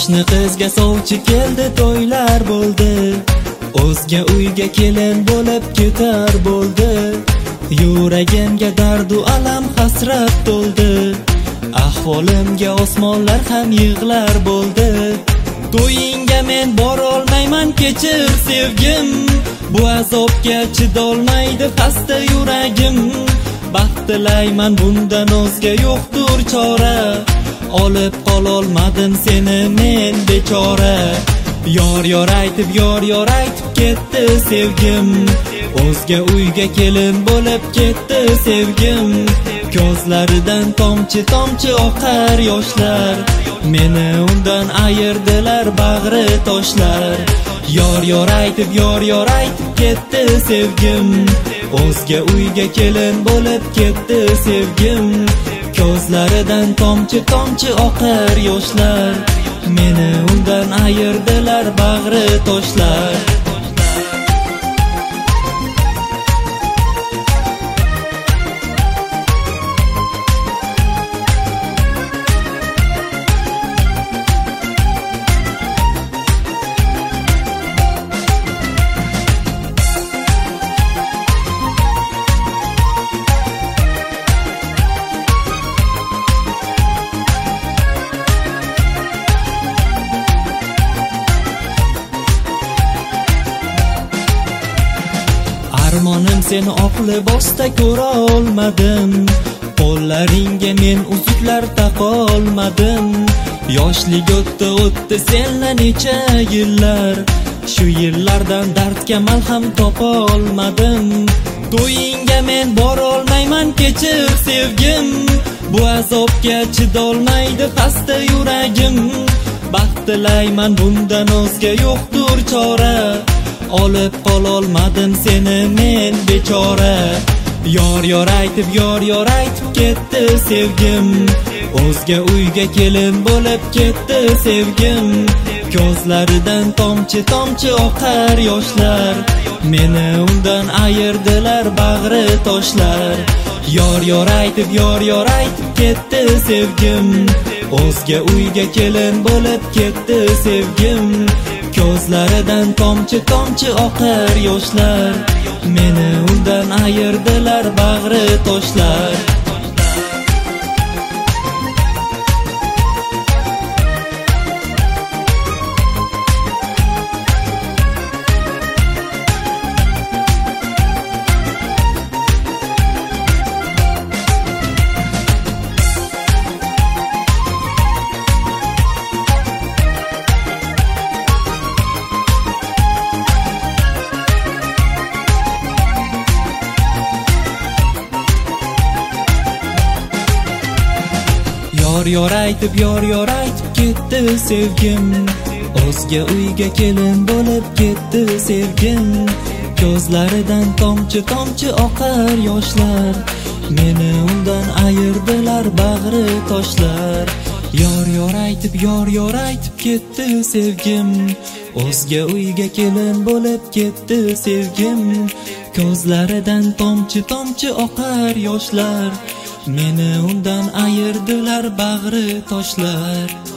Qo'shni qizga sovchi keldi, to'ylar bo'ldi. O'zga uyga kelin bo'lib ketar bo'ldi. Yuragimga dardu alam hasrat to'ldi. Ahvolimga osmonlar ham yig'lar bo'ldi. To'yingga men borolmayman, kechir sevgim. Bu azobga chidolmaydi xasta yuragim. Baxt tilayman, bundan o'zga yo'qdir chora. Olib qololmadim seni men bechora. Yor aytib, yor aytib ketdi sevgim. O'zga uyga kelin bo'lib ketdi sevgim. Ko'zlaridan tomchi oqar yoshlar. Meni undan ayirdilar bag'ri toshlar. Yor aytib, yor aytib ketdi sevgim. O'zga uyga kelin bo'lib ketdi sevgim. Ko'zlaridan tomchi oqar yoshlar. Meni undan ayirdilar bag'ri toshlar. Armonim seni oq libosda ko'ra olmadim. Qo'llaringga men uzuklar taqolmadim. Yoshlik o'tdi senla necha yillar. Shu yillardan dardga malham topa olmadim. To'yingga men borolmayman, kechir sevgim. Bu azobga chidolmaydi xasta yuragim. Baxt tilayman, bundan o'zga yo'qdir chora. Olib qololmadim seni men bechora. Yor aytib, yor aytib ketdi sevgim. O'zga uyga kelin bo'lib ketdi sevgim. Ko'zlaridan tomchi oqar yoshlar. Meni undan ayirdilar bag'ri toshlar. Yor aytib, yor aytib ketdi sevgim. O'zga uyga kelin bo'lib ketdi sevgim. Ko'zlaridan tomchi oqar yoshlar. Meni undan ayirdilar bag'ri toshlar. Yor aytib, yor aytib ketdi sevgim. O'zga uyga kelin bo'lib ketdi sevgim. Ko'zlaridan tomchi oqar yoshlar. Meni undan ayirdilar bag'ri toshlar. Yor aytib, yor aytib ketdi sevgim. O'zga uyga kelin bo'lib ketdi sevgim. Ko'zlaridan tomchi oqar yoshlar. Meni undan ayirdilar bag'ri toshlar.